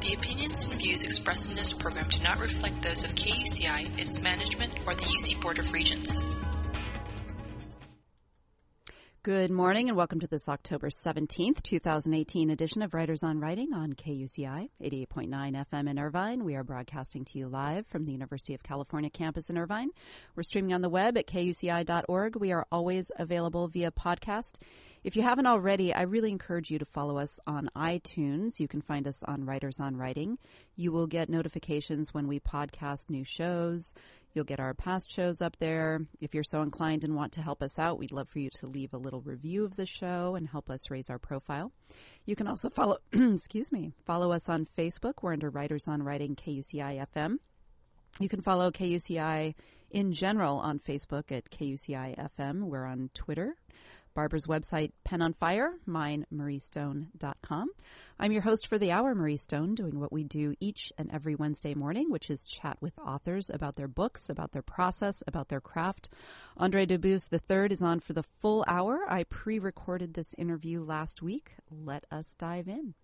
The opinions and views expressed in this program do not reflect those of KUCI, its management, or the UC Board of Regents. Good morning and welcome to this October 17th, 2018 edition of Writers on Writing on KUCI, 88.9 FM in Irvine. We are broadcasting to you live from the University of California campus in Irvine. We're streaming on the web at kuci.org. We are always available via podcast. If you haven't already, I really encourage you to follow us on iTunes. You can find us on Writers on Writing. You will get notifications when we podcast new shows. You'll get our past shows up there. If you're so inclined and want to help us out, we'd love for you to leave a little review of the show and help us raise our profile. You can also follow follow us on Facebook. We're under Writers on Writing KUCI FM. You can follow KUCI in general on Facebook at KUCI FM. We're on Twitter. Barbara's website, Pen on Fire, mine, mariestone.com. I'm your host for the hour, Marie Stone, doing what we do each and every Wednesday morning, which is chat with authors about their books, about their process, about their craft. Andre Dubus III is on for the full hour. I pre-recorded this interview last week. Let us dive in.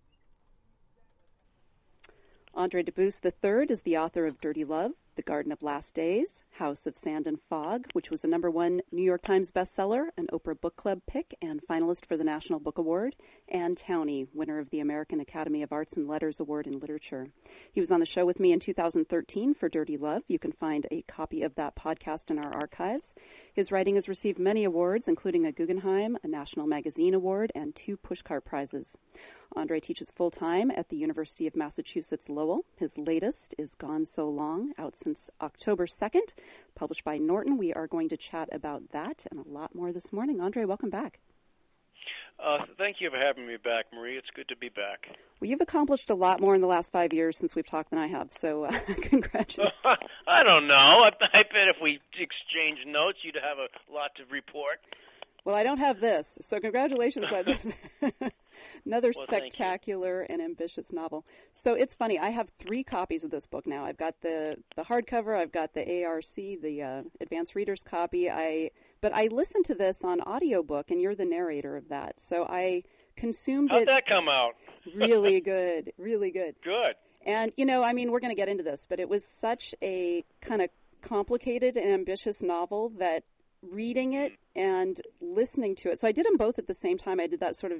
Andre Dubus III is the author of Dirty Love, The Garden of Last Days, House of Sand and Fog, which was a #1 New York Times bestseller, an Oprah Book Club pick, and finalist for the National Book Award, and Townie, winner of the American Academy of Arts and Letters Award in Literature. He was on the show with me in 2013 for Dirty Love. You can find a copy of that podcast in our archives. His writing has received many awards, including a Guggenheim, a National Magazine Award, and 2 Pushcart Prizes. Andre teaches full-time at the University of Massachusetts Lowell. His latest is Gone So Long, out since October 2nd, published by Norton. We are going to chat about that and a lot more this morning. Andre, welcome back. Thank you for having me back, Marie. It's good to be back. Well, you've accomplished a lot more in the last 5 years since we've talked than I have, so congratulations. I don't know. I bet if we exchange notes, you'd have a lot to report. Well, I don't have this, so congratulations on this. Another spectacular and ambitious novel. So it's funny, I have 3 copies of this book now. I've got the hardcover, I've got the ARC, the Advanced Reader's copy. But I listened to this on audiobook, and you're the narrator of that. So I consumed How'd that come out? Really good, really good. Good. And, we're going to get into this, but it was such a kind of complicated and ambitious novel that reading it and listening to it. So I did them both at the same time. I did that sort of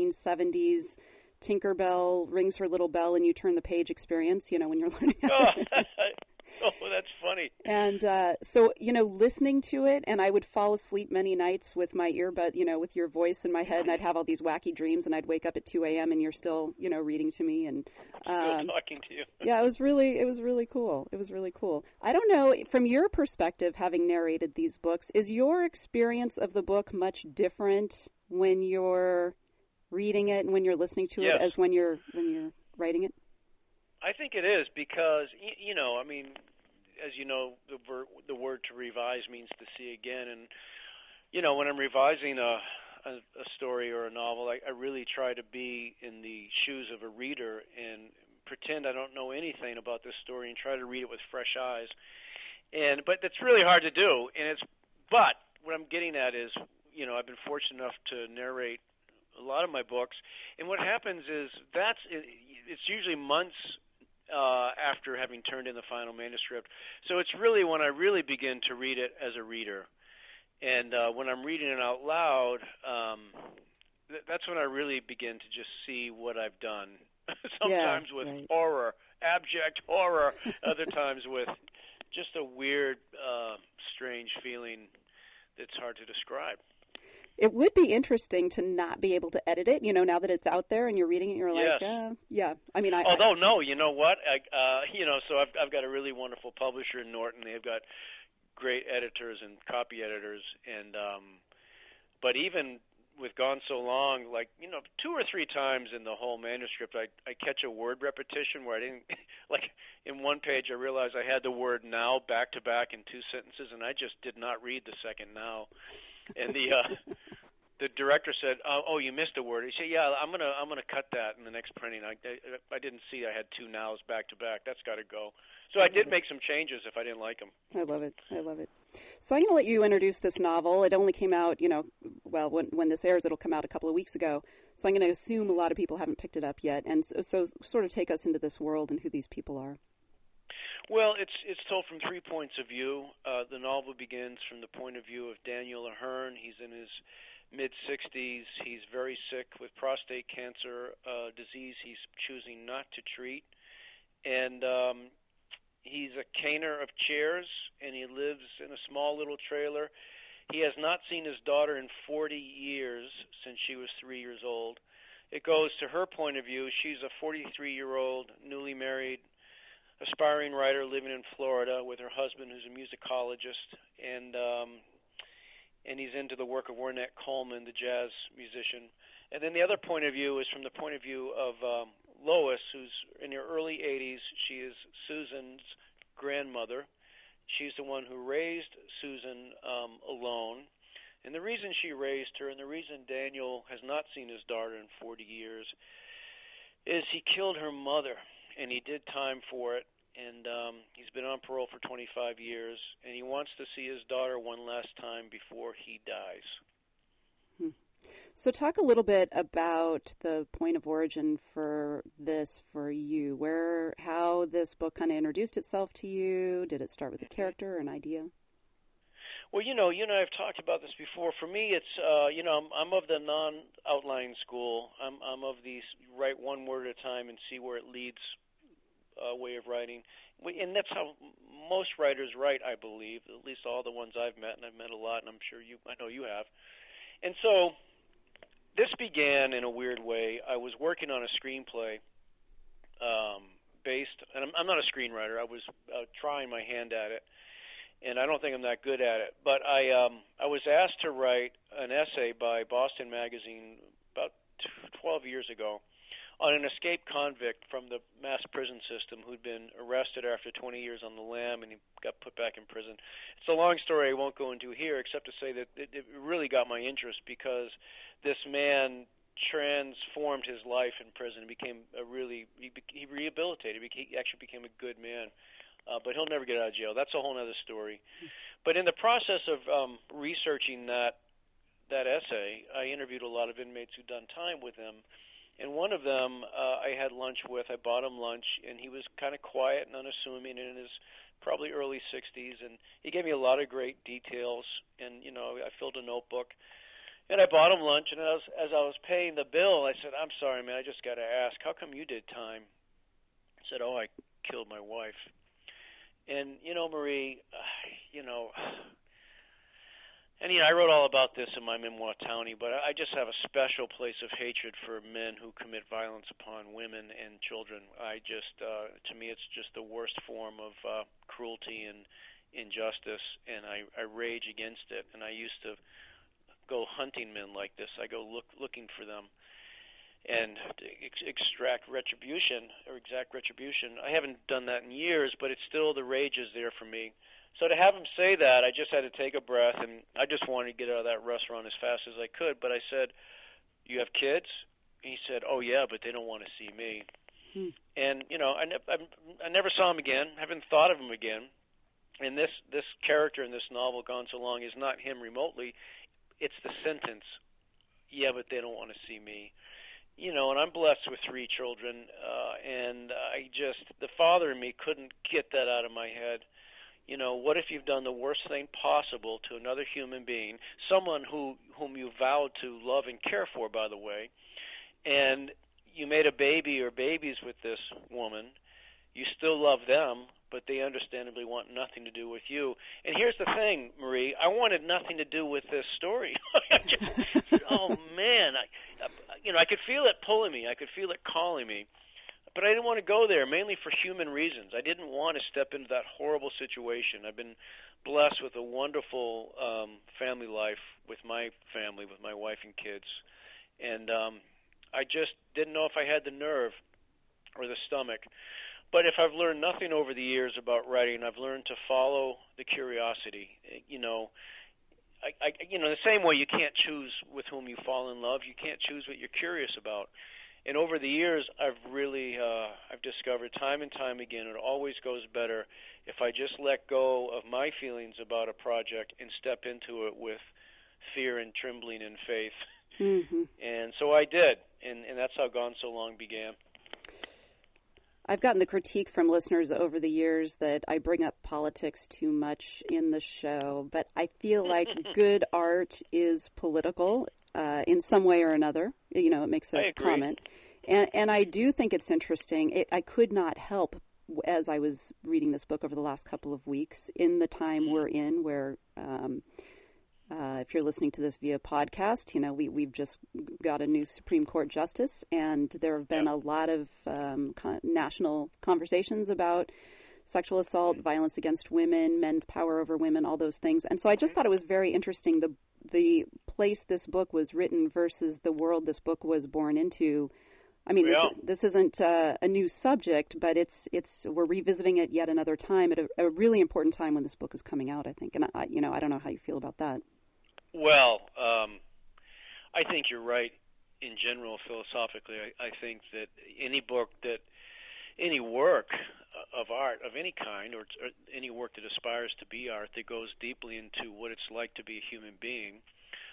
1970s Tinkerbell rings her little bell and you turn the page experience, when you're learning how to Oh, that's funny. And so, listening to it, and I would fall asleep many nights with my earbud, with your voice in my head, and I'd have all these wacky dreams, and I'd wake up at 2 a.m. and you're still, reading to me. And still talking to you. Yeah, it was really cool. It was really cool. I don't know, from your perspective, having narrated these books, is your experience of the book much different when you're reading it and when you're listening to it as when you're writing it? I think it is because, as you know, the word to revise means to see again. And, when I'm revising a story or a novel, I really try to be in the shoes of a reader and pretend I don't know anything about this story and try to read it with fresh eyes. But that's really hard to do. But what I'm getting at is, I've been fortunate enough to narrate a lot of my books. And what happens is it's usually months after having turned in the final manuscript. So it's really when I really begin to read it as a reader. And when I'm reading it out loud, that's when I really begin to just see what I've done. Sometimes with horror, abject horror, other times with just a weird, strange feeling that's hard to describe. It would be interesting to not be able to edit it, now that it's out there and you're reading it, you're like, yeah. I mean, no, you know what? So I've got a really wonderful publisher in Norton. They've got great editors and copy editors, and but even with Gone So Long, 2 or 3 times in the whole manuscript, I catch a word repetition where I didn't, in one page I realized I had the word now back to back in 2 sentences, and I just did not read the second now. And the director said, "Oh, you missed a word." He said, "Yeah, I'm gonna cut that in the next printing. I didn't see I had two nows back to back. That's got to go." So I did make some changes if I didn't like them. I love it. I love it. So I'm going to let you introduce this novel. It only came out, well, when this airs, it'll come out a couple of weeks ago. So I'm going to assume a lot of people haven't picked it up yet. And so sort of take us into this world and who these people are. Well, it's told from 3 points of view. The novel begins from the point of view of Daniel Ahern. He's in his mid-60s. He's very sick with prostate cancer, disease he's choosing not to treat. And he's a caner of chairs, and he lives in a small little trailer. He has not seen his daughter in 40 years since she was 3 years old. It goes to her point of view. She's a 43-year-old, newly married, aspiring writer living in Florida with her husband, who's a musicologist, and he's into the work of Ornette Coleman, the jazz musician. And then the other point of view is from the point of view of Lois, who's in her early 80s. She is Susan's grandmother. She's the one who raised Susan alone. And the reason she raised her, and the reason Daniel has not seen his daughter in 40 years, is he killed her mother, and he did time for it. And he's been on parole for 25 years, and he wants to see his daughter one last time before he dies. So talk a little bit about the point of origin for this for you, how this book kind of introduced itself to you. Did it start with a character or an idea? Well, you and I have talked about this before. For me, it's, I'm of the non-outline school. I'm of the write one word at a time and see where it leads way of writing. And that's how most writers write, I believe, at least all the ones I've met, and I've met a lot, and I know you have. And so this began in a weird way. I was working on a screenplay and I'm not a screenwriter. I was trying my hand at it, and I don't think I'm that good at it. But I was asked to write an essay by Boston Magazine about 12 years ago on an escaped convict from the mass prison system who'd been arrested after 20 years on the lam, and he got put back in prison. It's a long story I won't go into here, except to say that it really got my interest because this man transformed his life in prison. He rehabilitated. He actually became a good man. But he'll never get out of jail. That's a whole other story. But in the process of researching that essay, I interviewed a lot of inmates who'd done time with him. And one of them I had lunch with. I bought him lunch, and he was kind of quiet and unassuming and in his probably early 60s. And he gave me a lot of great details. And, I filled a notebook. And I bought him lunch, and as I was paying the bill, I said, "I'm sorry, man, I just got to ask, how come you did time?" He said, "Oh, I killed my wife." And, Marie, I wrote all about this in my memoir, Townie, but I just have a special place of hatred for men who commit violence upon women and children. To me, it's just the worst form of cruelty and injustice, and I rage against it. And I used to go hunting men like this. I go looking for them and exact retribution. I haven't done that in years, but it's still, the rage is there for me. So to have him say that, I just had to take a breath, and I just wanted to get out of that restaurant as fast as I could. But I said, "You have kids?" And he said, "Oh, yeah, but they don't want to see me." And, I never saw him again, haven't thought of him again. And this character in this novel, Gone So Long, is not him remotely. It's the sentence, "Yeah, but they don't want to see me." And I'm blessed with 3 children, and the father in me couldn't get that out of my head. What if you've done the worst thing possible to another human being, someone whom you vowed to love and care for, by the way, and you made a baby or babies with this woman, you still love them, but they understandably want nothing to do with you. And here's the thing, Marie, I wanted nothing to do with this story. Oh, man, I could feel it pulling me. I could feel it calling me. But I didn't want to go there, mainly for human reasons. I didn't want to step into that horrible situation. I've been blessed with a wonderful family life with my family, with my wife and kids. And I just didn't know if I had the nerve or the stomach. But if I've learned nothing over the years about writing, I've learned to follow the curiosity. the same way you can't choose with whom you fall in love, you can't choose what you're curious about. And over the years, I've discovered time and time again, it always goes better if I just let go of my feelings about a project and step into it with fear and trembling and faith. Mm-hmm. And so I did, and that's how Gone So Long began. I've gotten the critique from listeners over the years that I bring up politics too much in the show, but I feel like good art is political in some way or another. You know, it makes a comment. And I do think it's interesting. I could not help, as I was reading this book over the last couple of weeks, in the time we're in where if you're listening to this via podcast, you know, we've just got a new Supreme Court justice, and there have been a lot of national conversations about sexual assault, violence against women, men's power over women, all those things. And so I just thought it was very interesting, the place this book was written versus the world this book was born into. I mean, this isn't a new subject, but we're revisiting it yet another time at a really important time when this book is coming out, I think. And I don't know how you feel about that. Well, I think you're right in general, philosophically. I think that any work of art of any kind, or any work that aspires to be art, that goes deeply into what it's like to be a human being,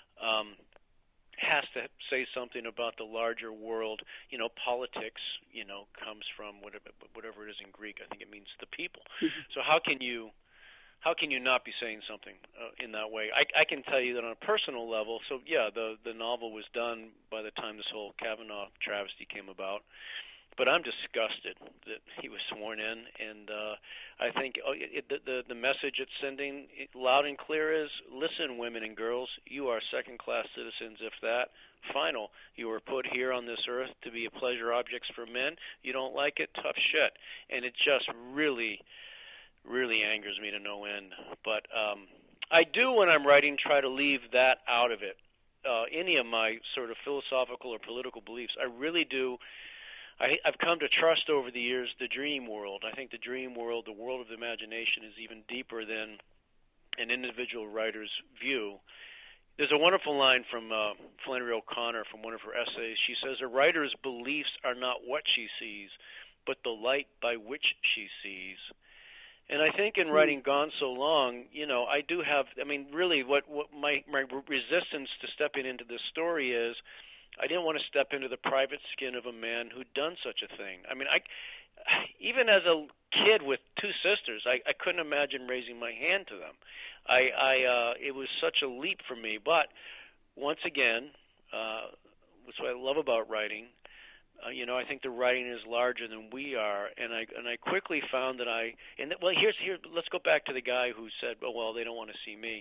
has to say something about the larger world. You know, politics, you know, comes from whatever it is in Greek. I think it means the people. Mm-hmm. So how can you not be saying something in that way? I can tell you that on a personal level. So yeah, the novel was done by the time this whole Kavanaugh travesty came about. But I'm disgusted that he was sworn in, and I think the message it's sending loud and clear is, listen, women and girls, you are second-class citizens, if that. Final. You were put here on this earth to be pleasure objects for men. You don't like it? Tough shit. And it just really, really angers me to no end. But I do, when I'm writing, try to leave that out of it. Any of my sort of philosophical or political beliefs, I really do. I've come to trust over the years the dream world. I think the dream world, the world of the imagination, is even deeper than an individual writer's view. There's a wonderful line from Flannery O'Connor from one of her essays. She says, a writer's beliefs are not what she sees, but the light by which she sees. And I think in writing Gone So Long, you know, I do have, I mean, really what my resistance to stepping into this story is, I didn't want to step into the private skin of a man who'd done such a thing. I mean, even as a kid with two sisters, I couldn't imagine raising my hand to them. It was such a leap for me. But once again, that's what I love about writing. You know, I think the writing is larger than we are, and I quickly found that let's go back to the guy who said, "Oh well, they don't want to see me."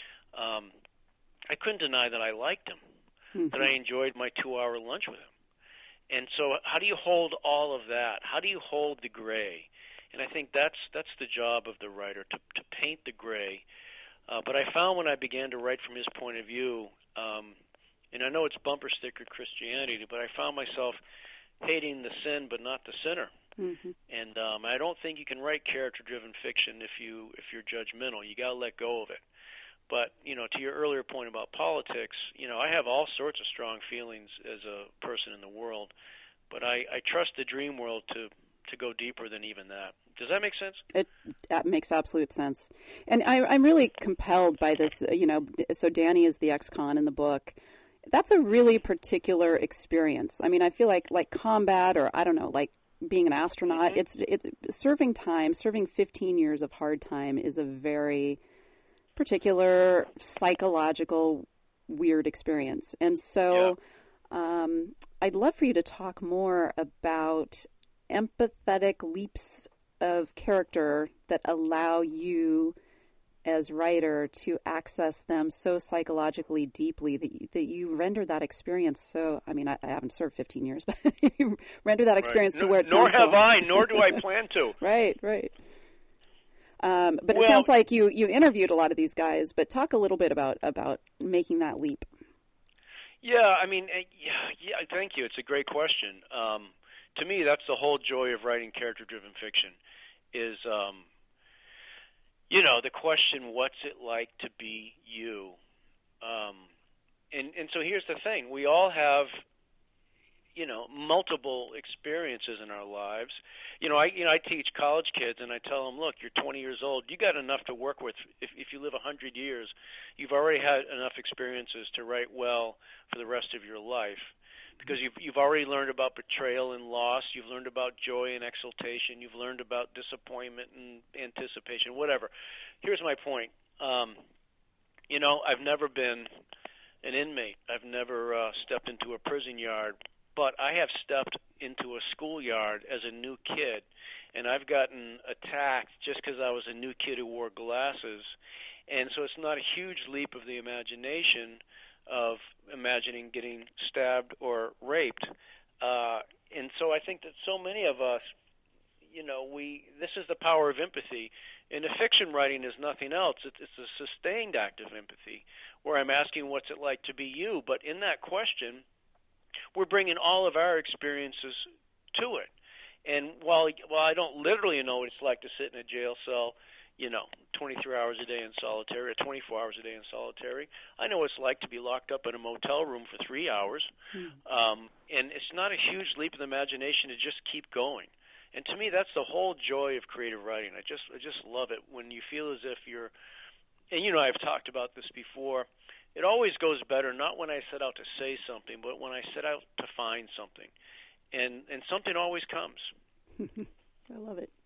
I couldn't deny that I liked him. That I enjoyed my 2-hour lunch with him. And so how do you hold all of that? How do you hold the gray? And I think that's the job of the writer, to paint the gray. But I found when I began to write from his point of view, and I know it's bumper sticker Christianity, but I found myself hating the sin but not the sinner. Mm-hmm. And I don't think you can write character-driven fiction if you're judgmental. You got to let go of it. But, you know, to your earlier point about politics, you know, I have all sorts of strong feelings as a person in the world, but I trust the dream world to go deeper than even that. Does that make sense? That makes absolute sense. And I'm really compelled by this, you know, so Danny is the ex-con in the book. That's a really particular experience. I mean, I feel like combat, or I don't know, like being an astronaut, mm-hmm. serving 15 years of hard time is a very particular psychological weird experience. And so I'd love for you to talk more about empathetic leaps of character that allow you as writer to access them so psychologically deeply that you render that experience so, I mean, I haven't served 15 years, but you render that experience to where it's nor have I, nor do I plan to. Right. But it sounds like you interviewed a lot of these guys, but talk a little bit about making that leap. Yeah, I mean, thank you. It's a great question. To me, that's the whole joy of writing character-driven fiction is, you know, the question, what's it like to be you? And so here's the thing: we all have, multiple experiences in our lives. I teach college kids, and I tell them, look, you're 20 years old. You got enough to work with. If you live 100 years, you've already had enough experiences to write well for the rest of your life, because you've already learned about betrayal and loss. You've learned about joy and exultation. You've learned about disappointment and anticipation. Whatever. Here's my point. I've never been an inmate. I've never stepped into a prison yard. But I have stepped into a schoolyard as a new kid, and I've gotten attacked just because I was a new kid who wore glasses. And so it's not a huge leap of the imagination of imagining getting stabbed or raped. And so I think that so many of us, this is the power of empathy. And the fiction writing is nothing else. It's a sustained act of empathy, where I'm asking what's it like to be you. But in that question, we're bringing all of our experiences to it. And while I don't literally know what it's like to sit in a jail cell, 23 hours a day in solitary, or 24 hours a day in solitary, I know what it's like to be locked up in a motel room for 3 hours. And it's not a huge leap of the imagination to just keep going. And to me, that's the whole joy of creative writing. I just love it when you feel as if you're, and I've talked about this before. It always goes better not when I set out to say something, but when I set out to find something, and something always comes. I love it.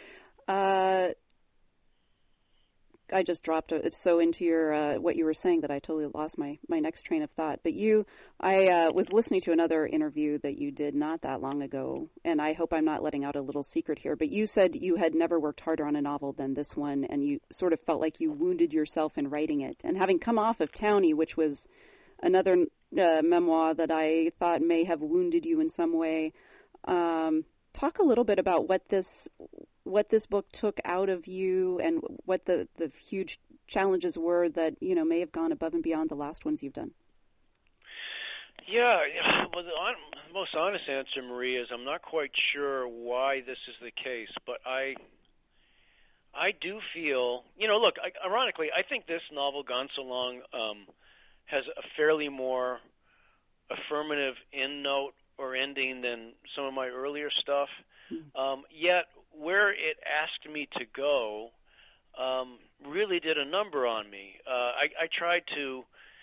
I just dropped it so into your what you were saying that I totally lost my next train of thought. But I was listening to another interview that you did not that long ago, and I hope I'm not letting out a little secret here, but you said you had never worked harder on a novel than this one, and you sort of felt like you wounded yourself in writing it. And having come off of Townie, which was another memoir that I thought may have wounded you in some way, talk a little bit about what this book took out of you and what the huge challenges were that, may have gone above and beyond the last ones you've done. Yeah, well, the most honest answer, Marie, is I'm not quite sure why this is the case, but I do feel, look, ironically, I think this novel, Gone So Long, has a fairly more affirmative end note or ending than some of my earlier stuff. Yet where it asked me to go really did a number on me. I tried to,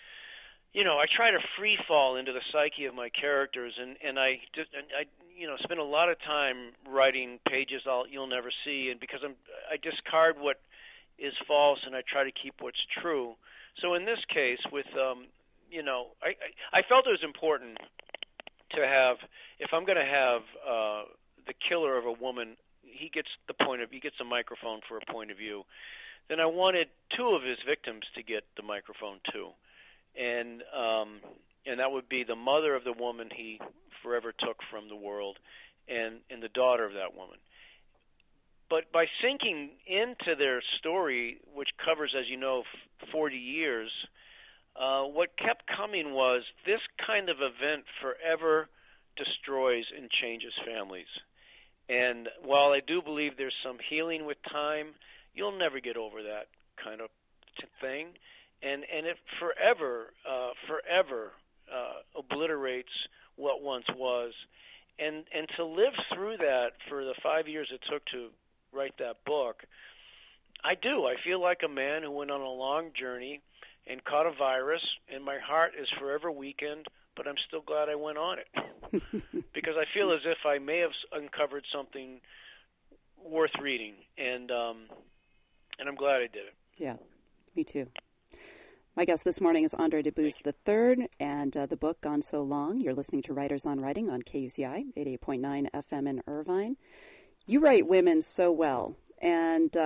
free fall into the psyche of my characters, and I spend a lot of time writing pages you'll never see, and because I discard what is false and I try to keep what's true. So in this case, with I felt it was important to have, if I'm going to have the killer of a woman, he gets a microphone for a point of view, then I wanted two of his victims to get the microphone too, and that would be the mother of the woman he forever took from the world, and the daughter of that woman. But by sinking into their story, which covers, as you know, 40 years, what kept coming was this kind of event forever destroys and changes families. And while I do believe there's some healing with time, you'll never get over that kind of thing. And it forever obliterates what once was. And to live through that for the 5 years it took to write that book, I feel like a man who went on a long journey and caught a virus, and my heart is forever weakened, but I'm still glad I went on it. Because I feel as if I may have uncovered something worth reading, and I'm glad I did it. Yeah, me too. My guest this morning is Andre DeBoost III, and the book, Gone So Long. You're listening to Writers on Writing on KUCI, 88.9 FM in Irvine. You write women so well, and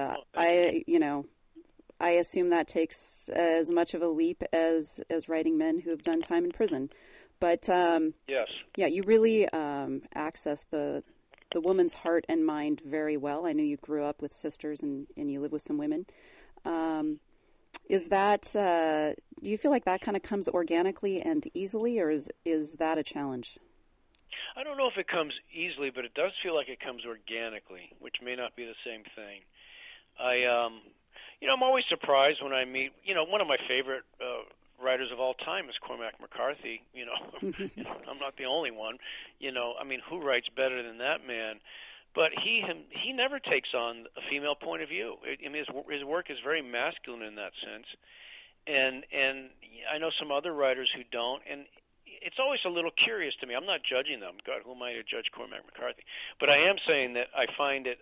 I assume that takes as much of a leap as writing men who have done time in prison. But yes, yeah, you really access the woman's heart and mind very well. I know you grew up with sisters and you live with some women. Is that do you feel like that kind of comes organically and easily, or is that a challenge? I don't know if it comes easily, but it does feel like it comes organically, which may not be the same thing. I'm always surprised when I meet, one of my favorite writers of all time is Cormac McCarthy. I'm not the only one. Who writes better than that man? But he never takes on a female point of view. His work is very masculine in that sense. And I know some other writers who don't, and it's always a little curious to me. I'm not judging them. God, who am I to judge Cormac McCarthy? But I am saying that I find it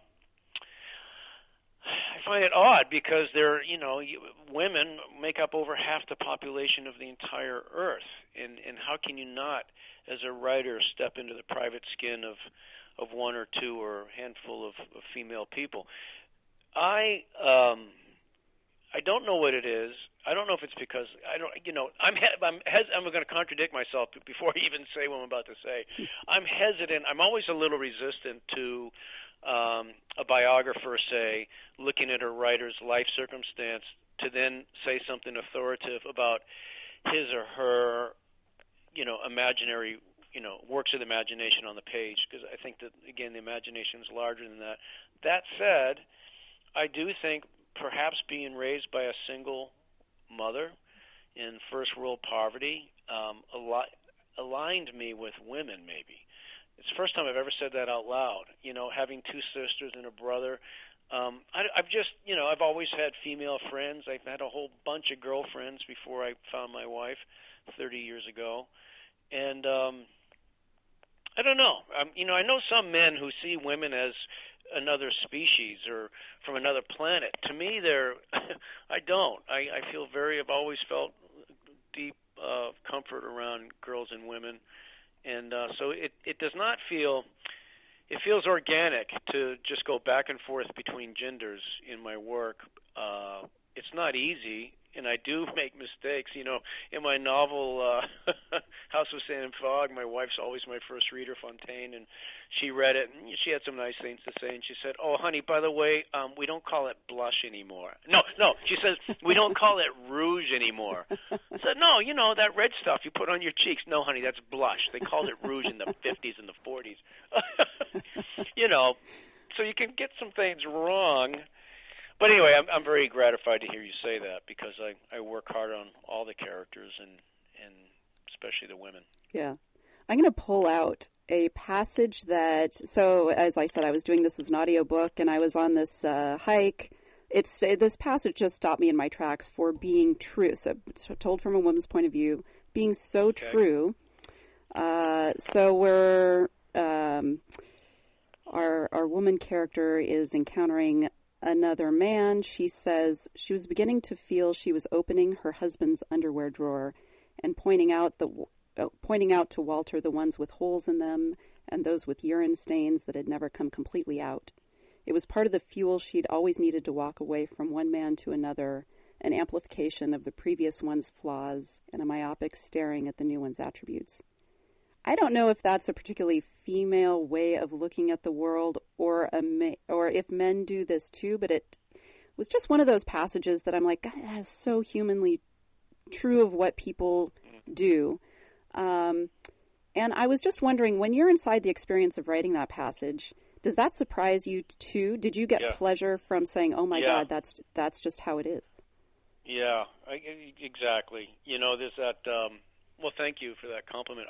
odd because women make up over half the population of the entire Earth, and how can you not, as a writer, step into the private skin of one or two or a handful of female people? I don't know what it is. I don't know if it's because I'm going to contradict myself before I even say what I'm about to say. I'm hesitant. I'm always a little resistant to a biographer, say, looking at a writer's life circumstance to then say something authoritative about his or her, imaginary, works of the imagination on the page, because I think that, again, the imagination is larger than that. That said, I do think perhaps being raised by a single mother in first world poverty aligned me with women, maybe. It's the first time I've ever said that out loud. Having two sisters and a brother. I've always had female friends. I've had a whole bunch of girlfriends before I found my wife 30 years ago. And I don't know. I know some men who see women as another species or from another planet. To me, I don't. I've always felt deep comfort around girls and women. And so it does not feel, it feels organic to just go back and forth between genders in my work. It's not easy, and I do make mistakes. In my novel, House of Sand and Fog, my wife's always my first reader, Fontaine, and she read it, and she had some nice things to say, and she said, "Oh, honey, by the way, we don't call it blush anymore." No, she says, "We don't call it rouge anymore." I said, "No, that red stuff you put on your cheeks." "No, honey, that's blush. They called it rouge in the 50s and the 40s. So you can get some things wrong. But anyway, I'm very gratified to hear you say that, because I work hard on all the characters and especially the women. Yeah. I'm going to pull out a passage so as I said, I was doing this as an audiobook, and I was on this hike. This passage just stopped me in my tracks for being true. So told from a woman's point of view, being so true. So we're our woman character is encountering another man. She says she was beginning to feel she was opening her husband's underwear drawer and pointing out to Walter the ones with holes in them and those with urine stains that had never come completely out. It was part of the fuel she'd always needed to walk away from one man to another, an amplification of the previous one's flaws and a myopic staring at the new one's attributes. I don't know if that's a particularly female way of looking at the world or if men do this too, but it was just one of those passages that I'm like, God, that is so humanly true of what people do. And I was just wondering, when you're inside the experience of writing that passage, does that surprise you too? Did you get pleasure from saying, "Oh my God, that's just how it is"? Yeah, exactly. There's that. Well, thank you for that compliment.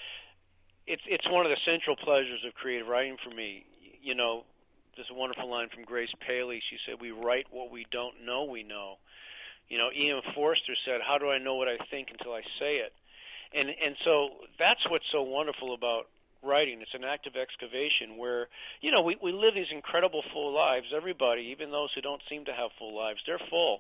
It's one of the central pleasures of creative writing for me. There's a wonderful line from Grace Paley. She said, "We write what we don't know we know." Ian Forster said, "How do I know what I think until I say it?" And so that's what's so wonderful about writing. It's an act of excavation where, we live these incredible full lives. Everybody, even those who don't seem to have full lives, they're full.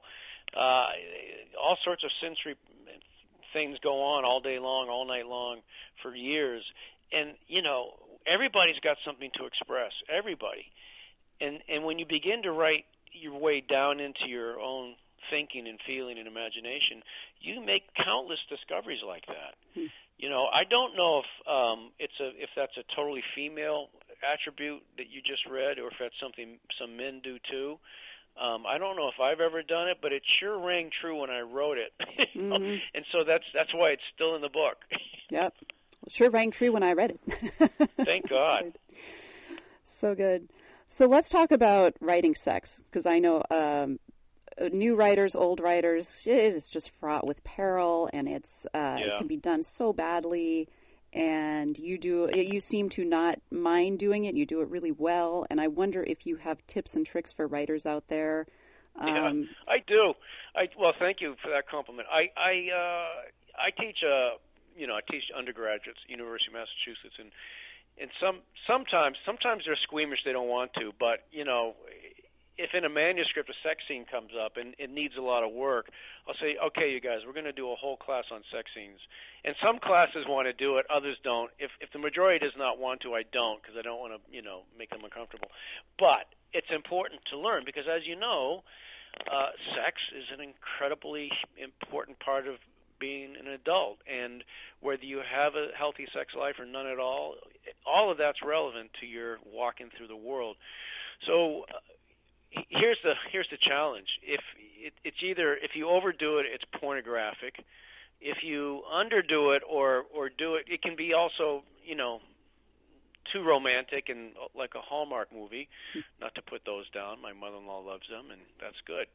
All sorts of sensory things go on all day long, all night long, for years. And, everybody's got something to express, everybody. And when you begin to write your way down into your own thinking and feeling and imagination, you make countless discoveries like that. I don't know if that's a totally female attribute that you just read, or if that's something some men do too. I don't know if I've ever done it, but it sure rang true when I wrote it. And so that's why it's still in the book. Yep. Well, sure rang true when I read it. Thank God. So good. So let's talk about writing sex, because I know new writers, old writers, it is just fraught with peril, and it can be done so badly. And you seem to not mind doing it. You do it really well. And I wonder if you have tips and tricks for writers out there. Yeah, I do. Well, thank you for that compliment. I teach I teach undergraduates at University of Massachusetts, and sometimes they're squeamish, they don't want to, but if in a manuscript a sex scene comes up and it needs a lot of work, I'll say, okay, you guys, we're going to do a whole class on sex scenes. And some classes want to do it, others don't. If the majority does not want to, I don't, because I don't want to make them uncomfortable. But it's important to learn because, as you know, sex is an incredibly important part of being an adult, and whether you have a healthy sex life or none at all of that's relevant to your walking through the world. So here's the challenge. It's either if you overdo it, it's pornographic. If you underdo it or do it, it can be also too romantic and like a Hallmark movie. Not to put those down. My mother-in-law loves them, and that's good.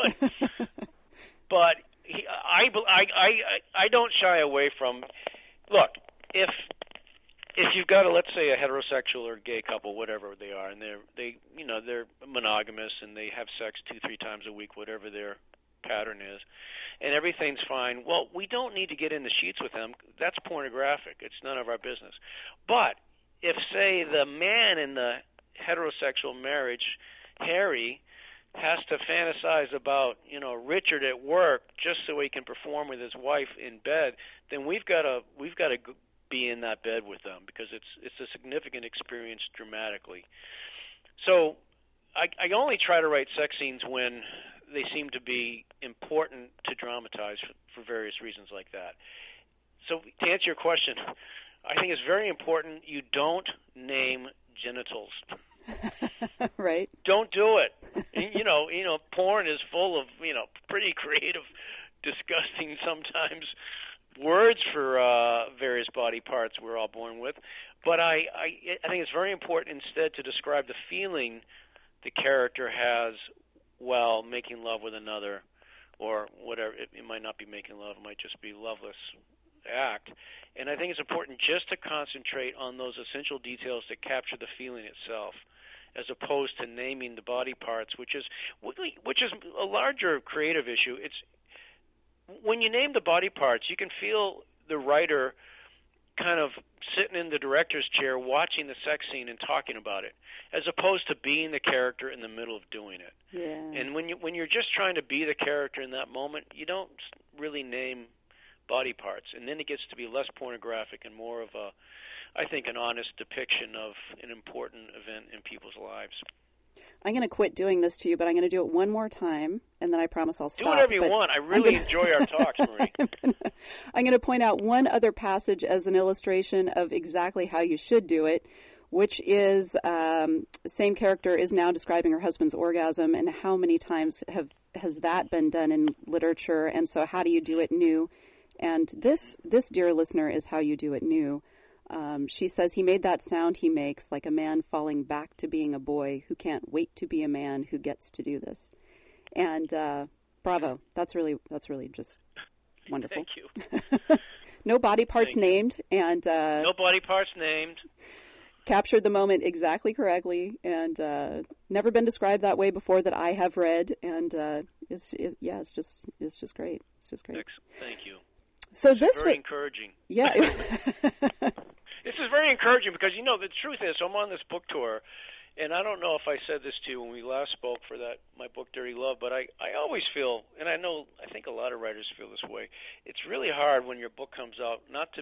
But I don't shy away from. Look, if you've got let's say a heterosexual or gay couple, whatever they are, and they're monogamous and they have sex 2-3 times a week, whatever their pattern is, and everything's fine. Well, we don't need to get in the sheets with them. That's pornographic. It's none of our business. But if, say, the man in the heterosexual marriage, Harry, has to fantasize about, Richard at work just so he can perform with his wife in bed, then we've got to be in that bed with them because it's a significant experience dramatically. So I only try to write sex scenes when they seem to be important to dramatize for various reasons like that. So to answer your question, I think it's very important you don't name genitals. Right. Don't do it. Porn is full of, pretty creative, disgusting sometimes words for various body parts we're all born with. But I think it's very important instead to describe the feeling the character has while making love with another, or whatever. It might not be making love. It might just be loveless act. And I think it's important just to concentrate on those essential details that capture the feeling itself, as opposed to naming the body parts, which is a larger creative issue. It's when you name the body parts, you can feel the writer kind of sitting in the director's chair watching the sex scene and talking about it, as opposed to being the character in the middle of doing it. Yeah. And when you're just trying to be the character in that moment, you don't really name body parts, and then it gets to be less pornographic and more of I think an honest depiction of an important event in people's lives. I'm going to quit doing this to you, but I'm going to do it one more time, and then I promise I'll stop. Do whatever you want. I really enjoy our talks, Marie. I'm going to point out one other passage as an illustration of exactly how you should do it, which is the same character is now describing her husband's orgasm, and how many times has that been done in literature, and so how do you do it new? And this, dear listener, is how you do it new. She says, he made that sound he makes like a man falling back to being a boy who can't wait to be a man who gets to do this. And bravo. That's really just wonderful. Thank you. No body parts named. And no body parts named. Captured the moment exactly correctly, and never been described that way before that I have read. And it's just great. It's just great. Thank you. So this is very encouraging. Yeah. This is very encouraging because, the truth is, I'm on this book tour, and I don't know if I said this to you when we last spoke for my book, Dirty Love, but I always feel, and I think a lot of writers feel this way, it's really hard when your book comes out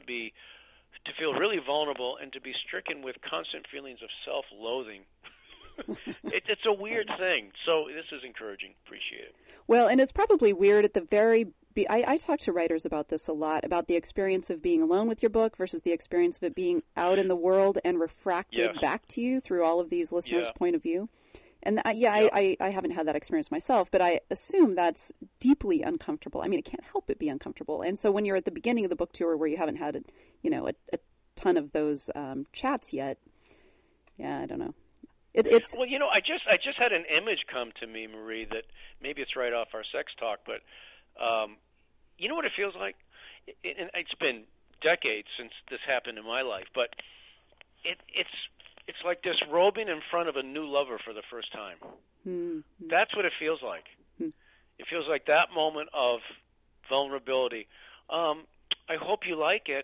to feel really vulnerable and to be stricken with constant feelings of self-loathing. It's a weird thing. So this is encouraging. Appreciate it. Well, and it's probably weird at the very... I talk to writers about this a lot, about the experience of being alone with your book versus the experience of it being out in the world and refracted back to you through all of these listeners' point of view. And I haven't had that experience myself, but I assume that's deeply uncomfortable. I mean, it can't help but be uncomfortable. And so when you're at the beginning of the book tour where you haven't had a ton of those chats yet, I don't know. It's well, I just had an image come to me, Marie, that maybe it's right off our sex talk, but you know what it feels like? It's been decades since this happened in my life, but it's like disrobing in front of a new lover for the first time. Mm-hmm. That's what it feels like. Mm-hmm. It feels like that moment of vulnerability. I hope you like it.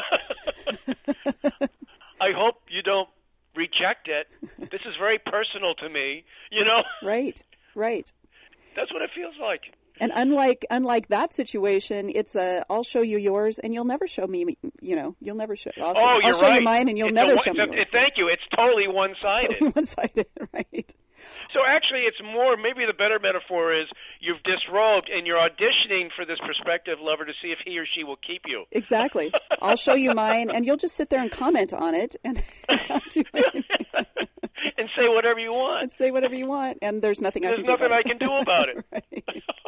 I hope you don't reject it. This is very personal to me, Right. That's what it feels like. And unlike that situation, it's I'll show you yours, and you'll never show me. You'll never show. I'll show right. you mine, and you'll never show me yours. Thank you. It's totally one-sided. It's totally one-sided, right? So actually, it's more. Maybe the better metaphor is you've disrobed, and you're auditioning for this prospective lover to see if he or she will keep you. Exactly. I'll show you mine, and you'll just sit there and comment on it, and and say whatever you want. And say whatever you want, and there's nothing I can do about it. Right.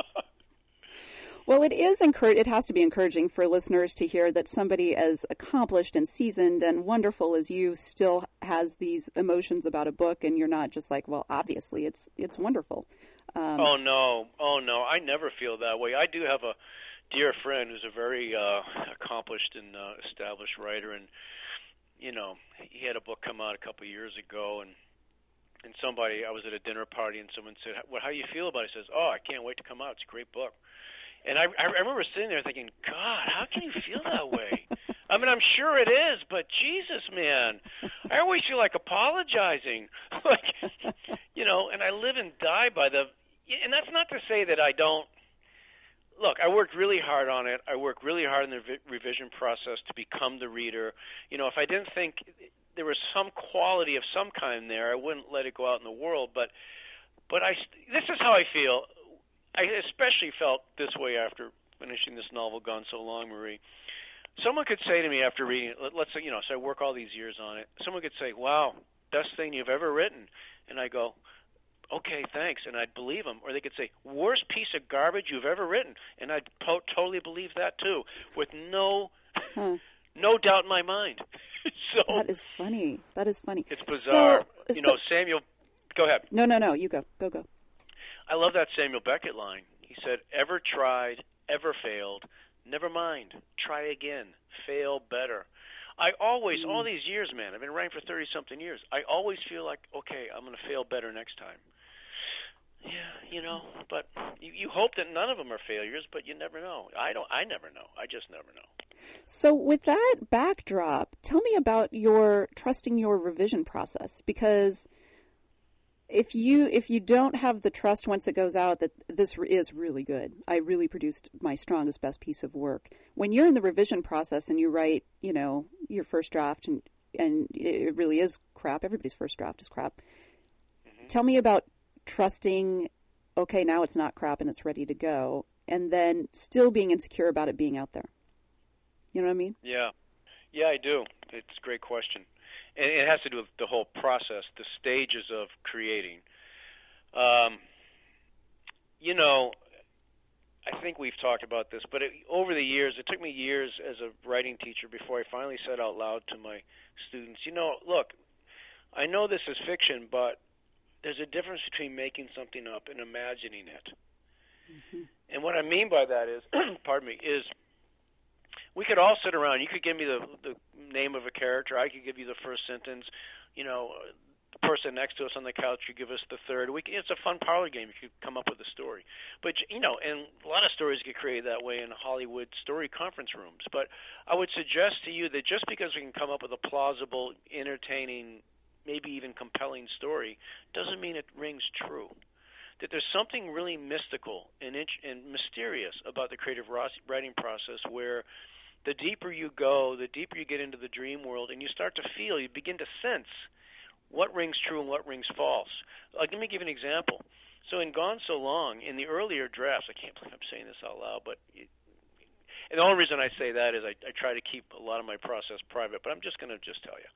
Well, it has to be encouraging for listeners to hear that somebody as accomplished and seasoned and wonderful as you still has these emotions about a book, and you're not just like, well, obviously it's wonderful. Oh no, I never feel that way. I do have a dear friend who's a very accomplished and established writer, and he had a book come out a couple of years ago, and I was at a dinner party, and someone said, "Well, how do you feel about it?" He says, "Oh, I can't wait to come out. It's a great book." And I remember sitting there thinking, God, how can you feel that way? I mean, I'm sure it is, but Jesus, man, I always feel like apologizing. And I live and die by and that's not to say that I don't. Look, I worked really hard on it. I worked really hard in the revision process to become the reader. If I didn't think there was some quality of some kind there, I wouldn't let it go out in the world. But this is how I feel. I especially felt this way after finishing this novel, Gone So Long, Marie. Someone could say to me after reading it, let's say, so I work all these years on it. Someone could say, wow, best thing you've ever written. And I go, okay, thanks, and I'd believe them. Or they could say, worst piece of garbage you've ever written. And I'd totally believe that, too, with no doubt in my mind. So that is funny. It's bizarre. Samuel, go ahead. No, you go. Go. I love that Samuel Beckett line. He said, ever tried, ever failed, never mind, try again, fail better. I always, all these years, man, I've been writing for 30-something years, I always feel like, okay, I'm going to fail better next time. Yeah, but you hope that none of them are failures, but you never know. I never know. I just never know. So with that backdrop, tell me about trusting your revision process, because if you don't have the trust once it goes out that this is really good, I really produced my strongest, best piece of work. When you're in the revision process and you write, your first draft and it really is crap. Everybody's first draft is crap. Mm-hmm. Tell me about trusting, okay, now it's not crap and it's ready to go, and then still being insecure about it being out there. You know what I mean? Yeah, I do. It's a great question. And it has to do with the whole process, the stages of creating. I think we've talked about this, but over the years, it took me years as a writing teacher before I finally said out loud to my students, look, I know this is fiction, but there's a difference between making something up and imagining it. Mm-hmm. And what I mean by that is, is we could all sit around. You could give me the name of a character. I could give you the first sentence. The person next to us on the couch could give us the third. It's a fun parlor game. You could come up with a story. But, and a lot of stories get created that way in Hollywood story conference rooms. But I would suggest to you that just because we can come up with a plausible, entertaining, maybe even compelling story doesn't mean it rings true. That there's something really mystical and mysterious about the creative writing process where the deeper you go, the deeper you get into the dream world, and you start to feel, you begin to sense what rings true and what rings false. Let me give you an example. So in Gone So Long, in the earlier drafts, I can't believe I'm saying this out loud, and the only reason I say that is I try to keep a lot of my process private, but I'm just going to tell you.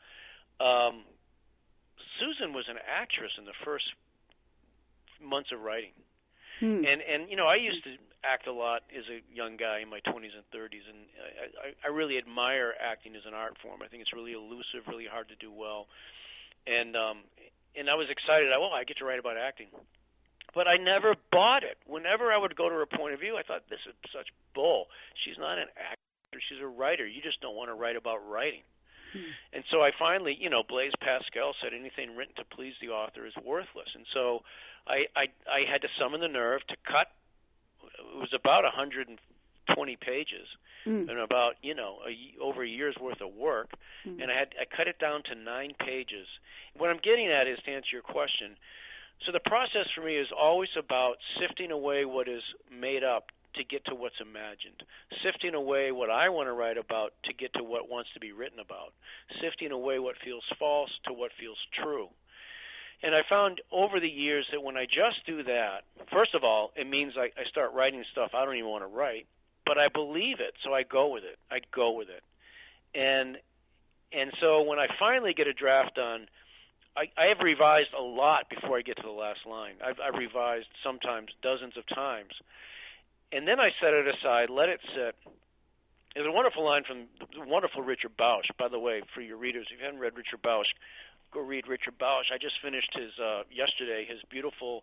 Susan was an actress in the first months of writing. And I used to act a lot as a young guy in my 20s and 30s, and I really admire acting as an art form. I think it's really elusive, really hard to do well. And I was excited. I get to write about acting. But I never bought it. Whenever I would go to her point of view, I thought, this is such bull. She's not an actor. She's a writer. You just don't want to write about writing. And so I finally, Blaise Pascal said anything written to please the author is worthless. And so I had to summon the nerve to cut. It was about 120 pages and about, over a year's worth of work. And I cut it down to 9 pages. What I'm getting at is, to answer your question, so the process for me is always about sifting away what is made up to get to what's imagined, sifting away what I want to write about to get to what wants to be written about, sifting away what feels false to what feels true. And I found over the years that when I just do that, first of all, it means I start writing stuff I don't even want to write, but I believe it, so I go with it. And so when I finally get a draft done, I have revised a lot before I get to the last line. I've revised sometimes dozens of times. And then I set it aside, let it sit. There's a wonderful line from the wonderful Richard Bausch. By the way, for your readers, if you haven't read Richard Bausch, go read Richard Bausch. I just finished yesterday his beautiful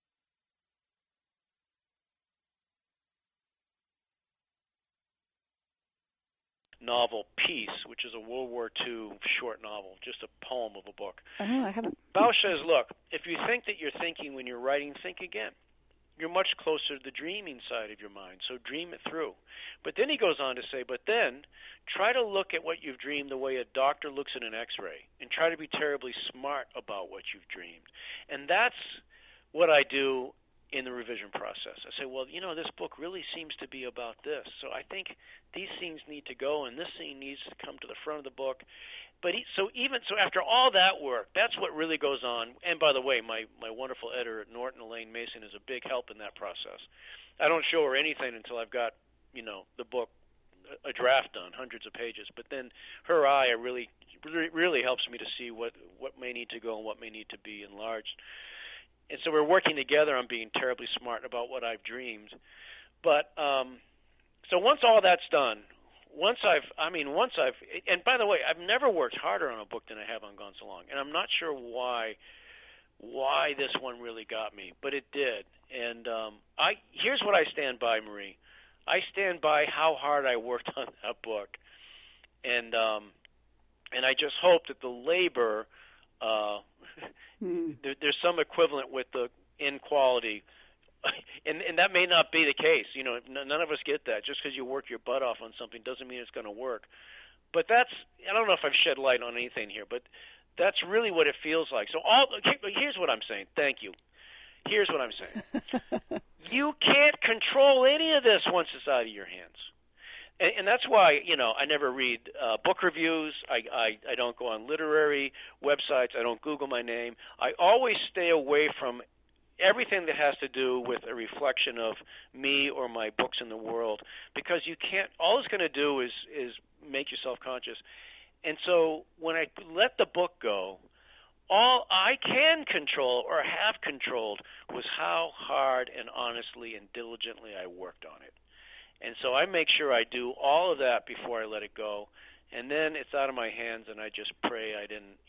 novel, Peace, which is a World War II short novel, just a poem of a book. Oh, I haven't. Bausch says, look, if you think that you're thinking when you're writing, think again. You're much closer to the dreaming side of your mind, so dream it through. But then he goes on to say, but then try to look at what you've dreamed the way a doctor looks at an X-ray, and try to be terribly smart about what you've dreamed. And that's what I do in the revision process. I say, well, this book really seems to be about this, so I think these scenes need to go, and this scene needs to come to the front of the book. But so after all that work, that's what really goes on. And by the way, my wonderful editor at Norton, Elaine Mason, is a big help in that process. I don't show her anything until I've got, the book, a draft done, hundreds of pages. But then her eye really helps me to see what may need to go and what may need to be enlarged. And so we're working together on being terribly smart about what I've dreamed. But so once all that's done, once I've, and by the way, I've never worked harder on a book than I have on Gone So Long, and I'm not sure why this one really got me, but it did. And here's what I stand by, Marie. I stand by how hard I worked on that book, and I just hope that the labor, there's some equivalent with the quality. And that may not be the case. None of us get that. Just because you work your butt off on something doesn't mean it's going to work. But I don't know if I've shed light on anything here, but that's really what it feels like. So here's what I'm saying. Thank you. Here's what I'm saying. You can't control any of this once it's out of your hands. And that's why, I never read book reviews. I don't go on literary websites. I don't Google my name. I always stay away from everything that has to do with a reflection of me or my books in the world, because you can't. All it's going to do is make you self-conscious. And so when I let the book go, all I can control or have controlled was how hard and honestly and diligently I worked on it. And so I make sure I do all of that before I let it go, and then it's out of my hands, and I just pray I didn't,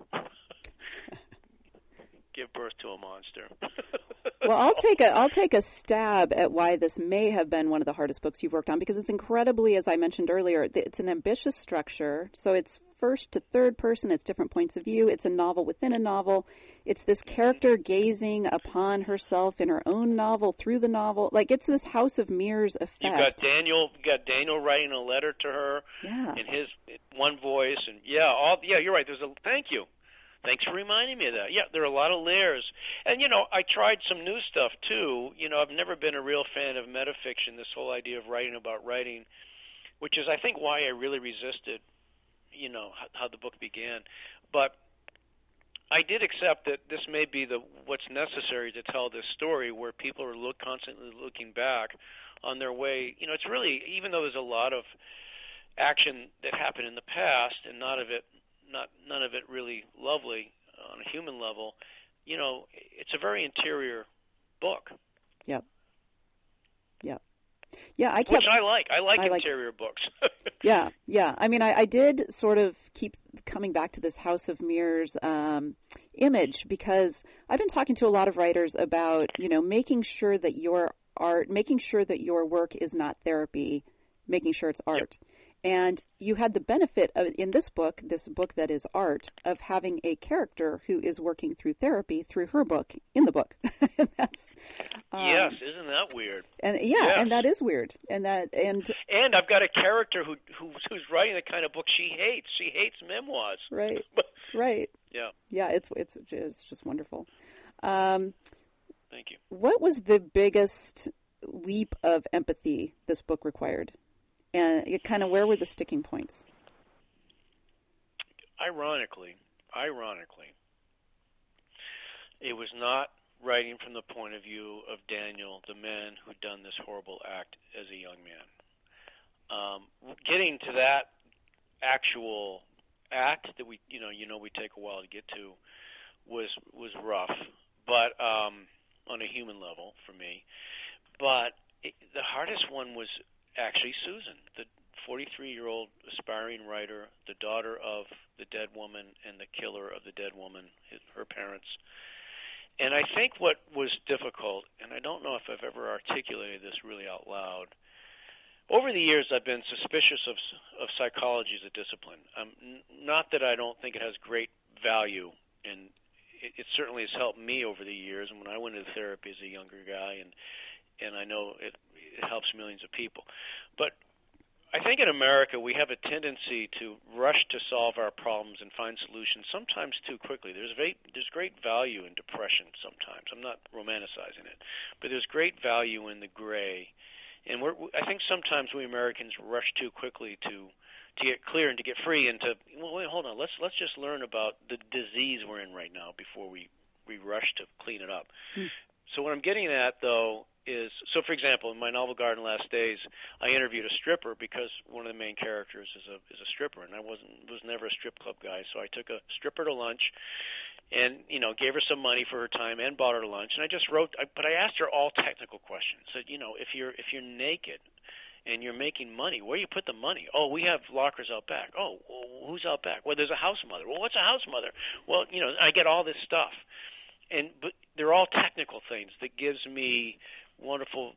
give birth to a monster. Well, I'll take a stab at why this may have been one of the hardest books you've worked on, because it's incredibly, as I mentioned earlier, it's an ambitious structure. So it's first to third person, it's different points of view, it's a novel within a novel. It's this character gazing upon herself in her own novel through the novel. Like, it's this House of Mirrors effect. You've got Daniel writing a letter to her in his one voice, and you're right. Thank you. Thanks for reminding me of that. Yeah, there are a lot of layers. And, I tried some new stuff, too. I've never been a real fan of metafiction, this whole idea of writing about writing, which is, I think, why I really resisted, how the book began. But I did accept that this may be what's necessary to tell this story, where people are constantly looking back on their way. It's really, even though there's a lot of action that happened in the past and none of it really lovely on a human level, it's a very interior book. Yep. Yeah, which I like. I like interior books. Yeah. I mean, I did sort of keep coming back to this House of Mirrors image, because I've been talking to a lot of writers about, making sure that your work is not therapy, making sure it's art. Yep. And you had the benefit of, in this book that is art, of having a character who is working through therapy through her book in the book. That's yes, isn't that weird? And and that is weird. And I've got a character who's writing the kind of book she hates. She hates memoirs. Right. Yeah. It's just wonderful. Thank you. What was the biggest leap of empathy this book required? And where were the sticking points? Ironically, it was not writing from the point of view of Daniel, the man who'd done this horrible act as a young man. Getting to that actual act that we take a while to get to was rough, but on a human level for me. But the hardest one was actually Susan, the 43-year-old aspiring writer, the daughter of the dead woman and the killer of the dead woman, her parents. And I think what was difficult, and I don't know if I've ever articulated this really out loud, over the years I've been suspicious of psychology as a discipline. Not that I don't think it has great value, and it certainly has helped me over the years, and when I went into therapy as a younger guy, and I know it helps millions of people. But I think in America we have a tendency to rush to solve our problems and find solutions, sometimes too quickly. There's great value in depression sometimes. I'm not romanticizing it, but there's great value in the gray. And I think sometimes we Americans rush too quickly to get clear and to get free and to, wait, hold on, let's just learn about the disease we're in right now before we rush to clean it up. So what I'm getting at, though, is, so for example, in my novel Garden Last Days, I interviewed a stripper because one of the main characters is a stripper, and I was never a strip club guy, so I took a stripper to lunch and gave her some money for her time and bought her lunch, and I just but I asked her all technical questions. Said, if you're naked and you're making money, where do you put the money? Oh, we have lockers out back. Oh, who's out back? Well, there's a house mother. Well, what's a house mother? Well, I get all this stuff. But they're all technical things that gives me wonderful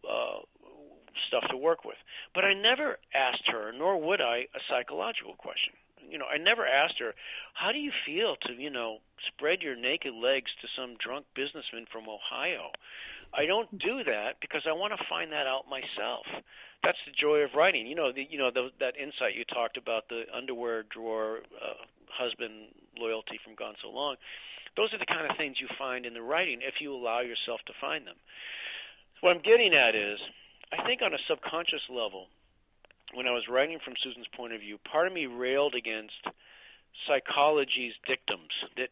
stuff to work with. But I never asked her, nor would I, a psychological question. I never asked her, how do you feel to, spread your naked legs to some drunk businessman from Ohio? I don't do that because I want to find that out myself. That's the joy of writing. That insight you talked about, the underwear drawer, husband loyalty from Gone So Long. Those are the kind of things you find in the writing if you allow yourself to find them. What I'm getting at is, I think on a subconscious level, when I was writing from Susan's point of view, part of me railed against psychology's dictums that,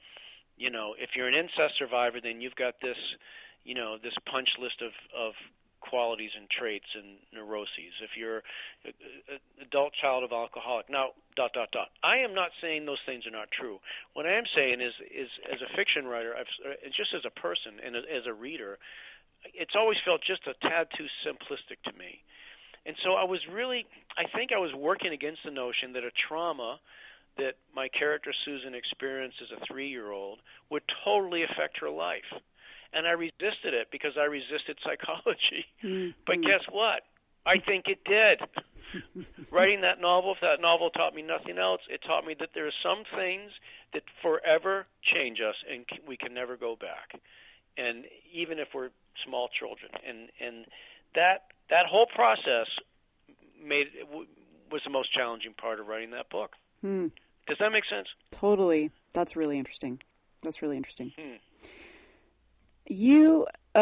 if you're an incest survivor, then you've got this, this punch list of qualities and traits and neuroses. If you're an adult child of alcoholic, now, ... I am not saying those things are not true. What I am saying is as a fiction writer, just as a person and as a reader, it's always felt just a tad too simplistic to me. And so I think I was working against the notion that a trauma that my character Susan experienced as a 3-year-old would totally affect her life. And I resisted it because I resisted psychology. But guess what? I think it did. Writing that novel, if that novel taught me nothing else, it taught me that there are some things that forever change us and we can never go back. And even if we're small children. And that whole process was the most challenging part of writing that book. Does that make sense? Totally. That's really interesting. You,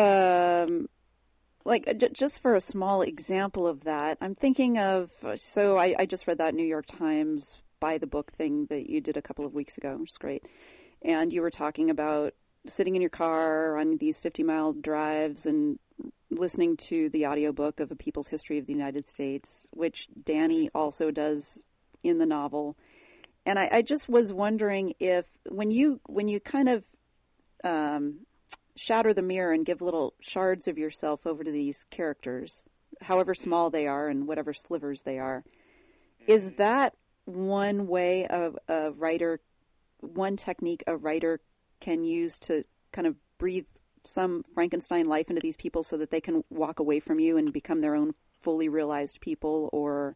just for a small example of that, I'm thinking of, so I just read that New York Times buy the book thing that you did a couple of weeks ago, which is great. And you were talking about sitting in your car on these 50-mile drives and listening to the audiobook of A People's History of the United States, which Danny also does in the novel. And I just was wondering if when you kind of shatter the mirror and give little shards of yourself over to these characters, however small they are and whatever slivers they are. Is that one way of a writer, one technique a writer can use to kind of breathe some Frankenstein life into these people so that they can walk away from you and become their own fully realized people? Or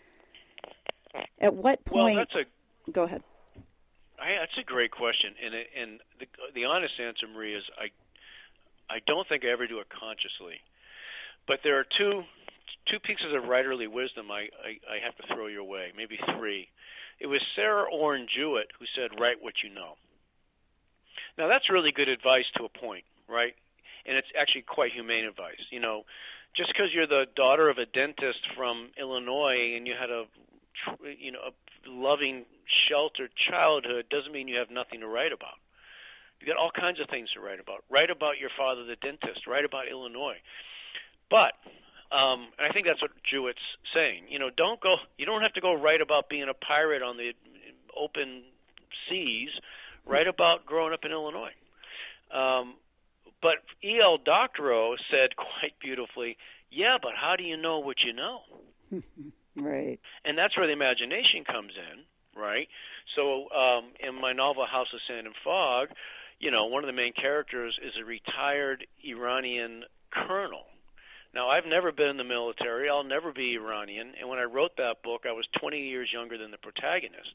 at what point? Well, go ahead. That's a great question, and the honest answer, Marie, is I don't think I ever do it consciously. But there are two pieces of writerly wisdom I have to throw your way, maybe three. It was Sarah Orne Jewett who said, "Write what you know." Now that's really good advice to a point, right? And it's actually quite humane advice. You know, just because you're the daughter of a dentist from Illinois and you had a loving, sheltered childhood doesn't mean you have nothing to write about. You got all kinds of things to write about. Write about your father, the dentist. Write about Illinois. But and I think that's what Jewett's saying. You know, you don't have to go write about being a pirate on the open seas. Write about growing up in Illinois. But E.L. Doctorow said quite beautifully, "Yeah, but how do you know what you know?" Right. And that's where the imagination comes in, right? So in my novel House of Sand and Fog, you know, one of the main characters is a retired Iranian colonel. Now, I've never been in the military. I'll never be Iranian. And when I wrote that book, I was 20 years younger than the protagonist.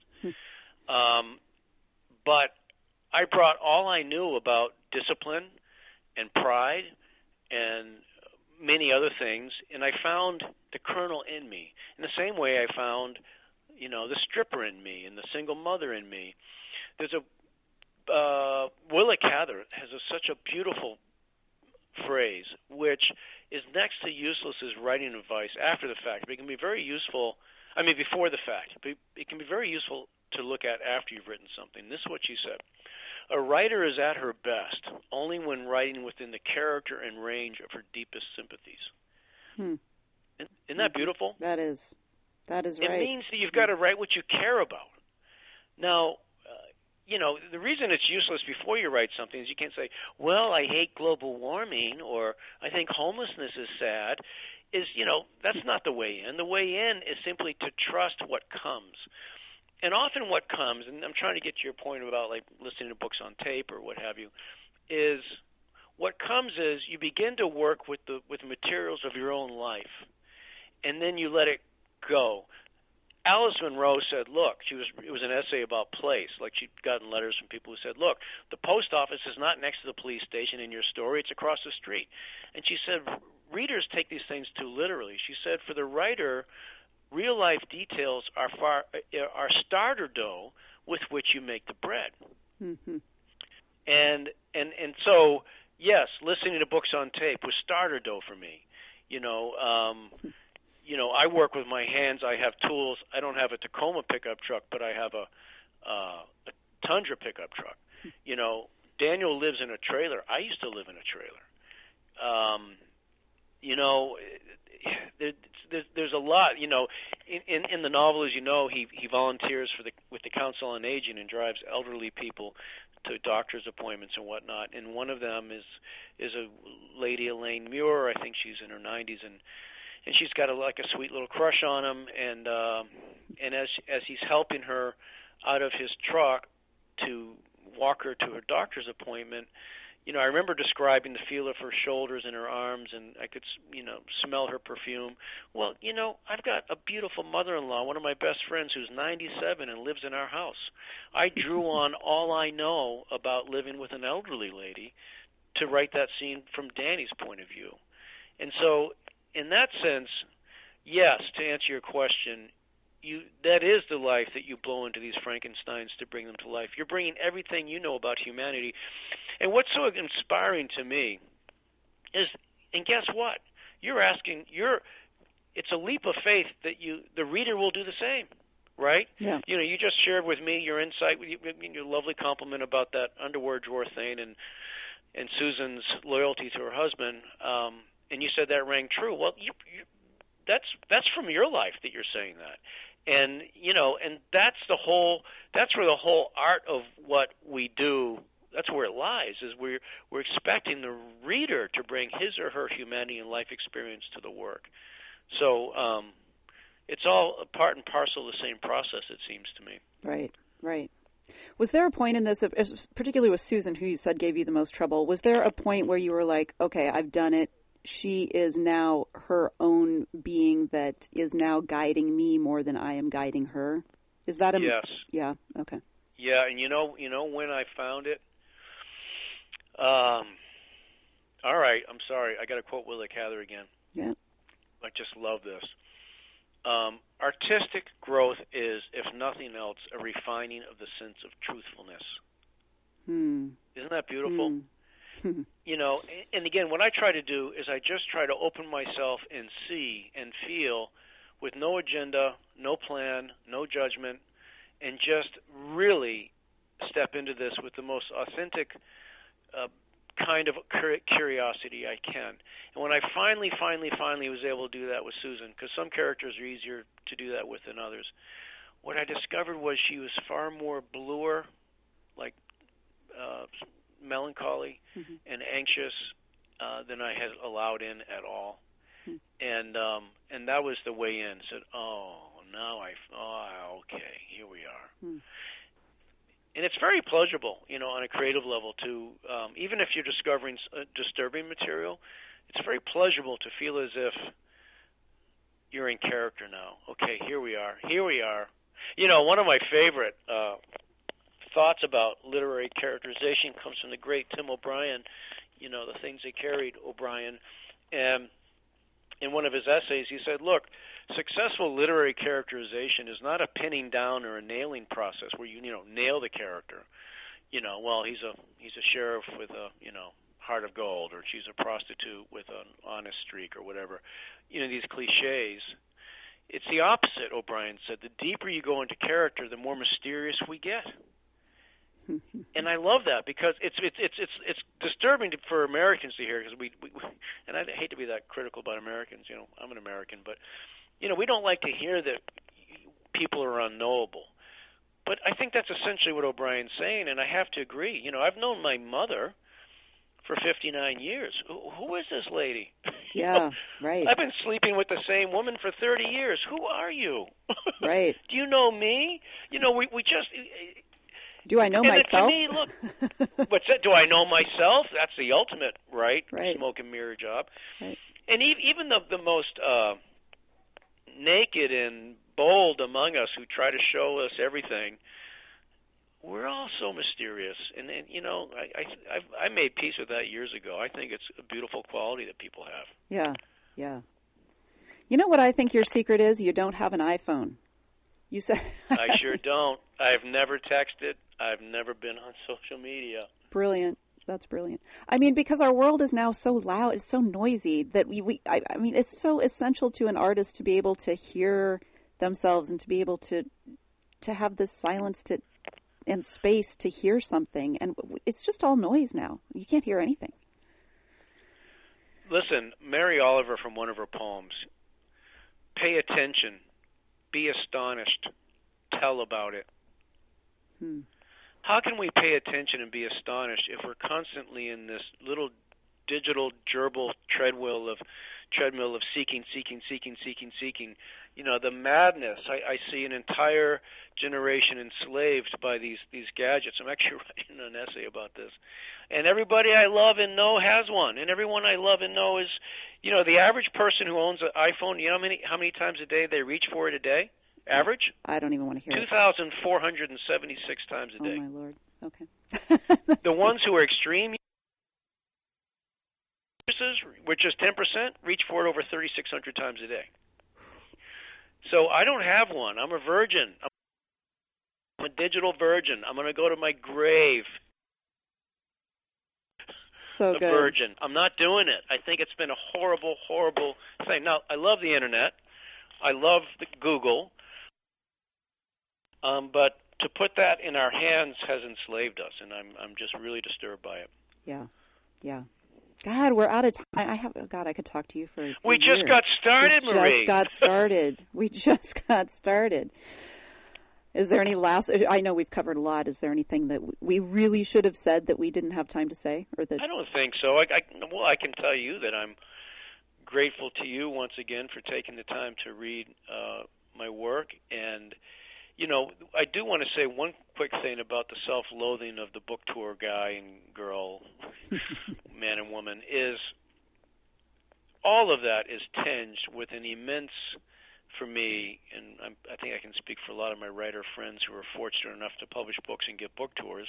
But I brought all I knew about discipline and pride and many other things, and I found the colonel in me. In the same way I found, you know, the stripper in me and the single mother in me. There's Willa Cather has such a beautiful phrase, which is next to useless as writing advice after the fact. But it can be very useful, before the fact. But it can be very useful to look at after you've written something. This is what she said. "A writer is at her best only when writing within the character and range of her deepest sympathies." Isn't that beautiful? That is right. It means that you've got to write what you care about. Now, you know, the reason it's useless before you write something is you can't say, "Well, I hate global warming," or "I think homelessness is sad." That's not the way in. The way in is simply to trust what comes. And often what comes, and I'm trying to get to your point about like listening to books on tape or what have you, is what comes is you begin to work with materials of your own life, and then you let it go. Alice Munro said, look, it was an essay about place. Like she'd gotten letters from people who said, look, the post office is not next to the police station in your story, it's across the street. And she said, readers take these things too literally. She said, for the writer, real life details are starter dough with which you make the bread. Mm-hmm. And so, yes, listening to books on tape was starter dough for me. I work with my hands. I have tools. I don't have a Tacoma pickup truck, but I have a Tundra pickup truck. Daniel lives in a trailer. I used to live in a trailer. There's a lot. In the novel, as you know, he volunteers with the Council on Aging and drives elderly people to doctor's appointments and whatnot. And one of them is a lady, Elaine Muir. I think she's in her 90s, and she's got a sweet little crush on him. And as he's helping her out of his truck to walk her to her doctor's appointment, I remember describing the feel of her shoulders and her arms, and I could, smell her perfume. Well, I've got a beautiful mother-in-law, one of my best friends, who's 97 and lives in our house. I drew on all I know about living with an elderly lady to write that scene from Danny's point of view. And so, in that sense, yes, to answer your question, that is the life that you blow into these Frankensteins to bring them to life. You're bringing everything you know about humanity. And what's so inspiring to me is, and guess what? It's a leap of faith that the reader will do the same, right? Yeah. You just shared with me your insight, your lovely compliment about that underwear drawer thing and Susan's loyalty to her husband, and you said that rang true. Well, that's from your life that you're saying that. And and that's where the whole art of what we do, that's where it lies, is we're expecting the reader to bring his or her humanity and life experience to the work. So it's all a part and parcel of the same process, it seems to me. Right, right. Was there a point in this, particularly with Susan, who you said gave you the most trouble, was there a point where you were like, okay, I've done it, she is now her own being that is now guiding me more than I am guiding her? Is that Yes. Yeah, okay. Yeah, and you know when I found it? All right, I'm sorry. I got to quote Willa Cather again. Yeah. I just love this. Artistic growth is, if nothing else, a refining of the sense of truthfulness. Isn't that beautiful? You know, and again, what I try to do is I just try to open myself and see and feel with no agenda, no plan, no judgment, and just really step into this with the most authentic kind of curiosity I can. And when I finally was able to do that with Susan, because some characters are easier to do that with than others, what I discovered was she was far more bluer, like melancholy and anxious than I had allowed in at all. And that was the way in. Said, okay, here we are. And it's very pleasurable, you know, on a creative level too. Even if you're discovering disturbing material, it's very pleasurable to feel as if you're in character now. Okay, here we are. You know, one of my favorite thoughts about literary characterization comes from the great Tim O'Brien, you know, The Things That Carried O'Brien. And in one of his essays, he said, look, successful literary characterization is not a pinning down or a nailing process where you nail the character. You know, well, he's a sheriff with a, you know, heart of gold, or she's a prostitute with an honest streak, or whatever. You know, these cliches. It's the opposite, O'Brien said. The deeper you go into character, the more mysterious we get. And I love that because it's disturbing for Americans to hear, because we and I hate to be that critical about Americans. You know, I'm an American, but you know, we don't like to hear that people are unknowable. But I think that's essentially what O'Brien's saying, and I have to agree. You know, I've known my mother for 59 years. Who is this lady? Yeah, right. I've been sleeping with the same woman for 30 years. Who are you? Right. Do you know me? You know, we just... Do I know myself? To me, look, what's that? Do I know myself? That's the ultimate, right? Smoke and mirror job. Right. And even the most naked and bold among us who try to show us everything, we're all so mysterious. And you know, I made peace with that years ago. I think it's a beautiful quality that people have. Yeah, yeah. You know what I think your secret is? You don't have an iPhone. You said I sure don't. I've never texted. I've never been on social media. Brilliant. That's brilliant. I mean, because our world is now so loud, it's so noisy that I mean, it's so essential to an artist to be able to hear themselves and to be able to have this silence and space to hear something. And it's just all noise now. You can't hear anything. Listen, Mary Oliver, from one of her poems, pay attention, be astonished, tell about it. How can we pay attention and be astonished if we're constantly in this little digital gerbil treadmill of seeking? You know, the madness. I see an entire generation enslaved by these gadgets. I'm actually writing an essay about this. And everybody I love and know has one. And everyone I love and know is, you know, the average person who owns an iPhone, you know how many times a day they reach for it a day? Average? I don't even want to hear 2,476 times a day. Oh, my Lord. Okay. The ones who are extreme users, which is 10%, reach for it over 3,600 times a day. So I don't have one. I'm a virgin. I'm a digital virgin. I'm going to go to my grave a virgin. I'm not doing it. I think it's been a horrible, horrible thing. Now, I love the Internet. I love Google. But to put that in our hands has enslaved us, and I'm just really disturbed by it. Yeah, yeah. God, we're out of time. I could talk to you for a We year. just got started, Marie. We just got started. Is there any last... I know we've covered a lot. Is there anything that we really should have said that we didn't have time to say? Or that? I don't think so. I can tell you that I'm grateful to you once again for taking the time to read my work. And, you know, I do want to say one quick thing about the self-loathing of the book tour guy and girl, man and woman, is all of that is tinged with an immense, for me, and I think I can speak for a lot of my writer friends who are fortunate enough to publish books and get book tours,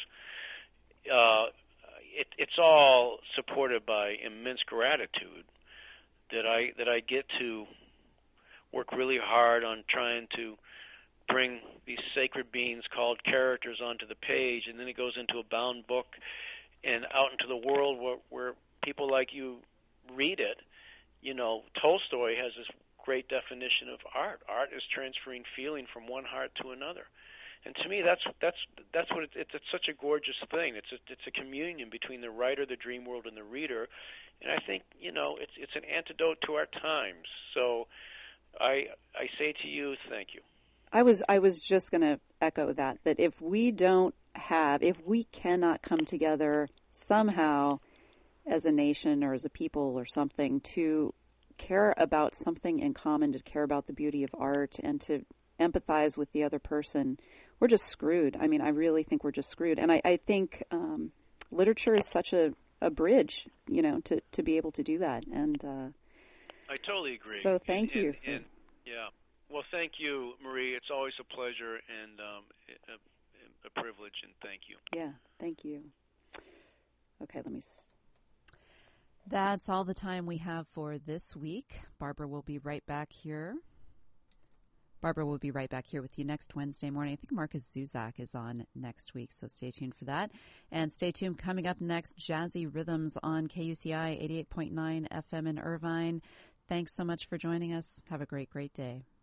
it's all supported by immense gratitude that I get to work really hard on trying to bring these sacred beings called characters onto the page, and then it goes into a bound book and out into the world where people like you read it. You know, Tolstoy has this great definition of art. Art is transferring feeling from one heart to another. And to me, that's what it's such a gorgeous thing. It's a communion between the writer, the dream world, and the reader. And I think, you know, it's an antidote to our times. So I say to you, thank you. I was just going to echo that if we cannot come together somehow as a nation or as a people or something to care about something in common, to care about the beauty of art and to empathize with the other person, we're just screwed. I mean, I really think we're just screwed. And I think literature is such a bridge, you know, to be able to do that. And I totally agree. So thank you. Yeah. Well, thank you, Marie. It's always a pleasure and a privilege, and thank you. Yeah, thank you. Okay, That's all the time we have for this week. Barbara will be right back here. Barbara will be right back here with you next Wednesday morning. I think Marcus Zuzak is on next week, so stay tuned for that. And stay tuned. Coming up next, Jazzy Rhythms on KUCI 88.9 FM in Irvine. Thanks so much for joining us. Have a great, great day.